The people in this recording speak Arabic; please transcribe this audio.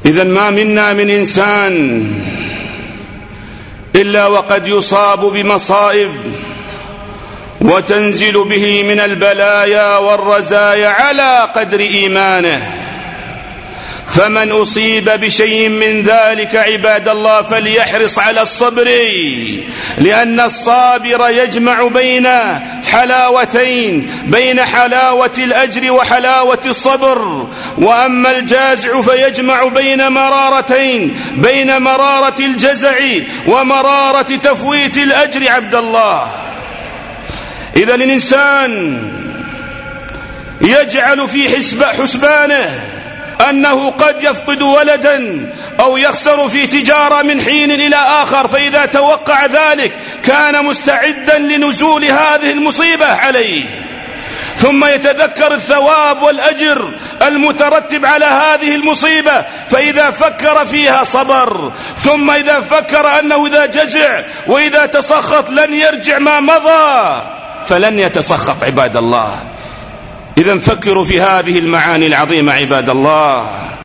إذا ما منا من إنسان إلا وقد يصاب بمصائب وتنزل به من البلايا والرزايا على قدر إيمانه. فمن أصيب بشيء من ذلك عباد الله فليحرص على الصبر، لأن الصابر يجمع بين حلاوتين، بين حلاوة الأجر وحلاوة الصبر. وأما الجازع فيجمع بين مرارتين، بين مرارة الجزع ومرارة تفويت الأجر. عبد الله، إذا الإنسان يجعل في حسبانه أنه قد يفقد ولدا أو يخسر في تجارة من حين إلى آخر، فإذا توقع ذلك كان مستعدا لنزول هذه المصيبة عليه، ثم يتذكر الثواب والأجر المترتب على هذه المصيبة، فإذا فكر فيها صبر، ثم إذا فكر أنه إذا جزع وإذا تسخط لن يرجع ما مضى فلن يتسخط. عباد الله، إذا فكروا في هذه المعاني العظيمة عباد الله.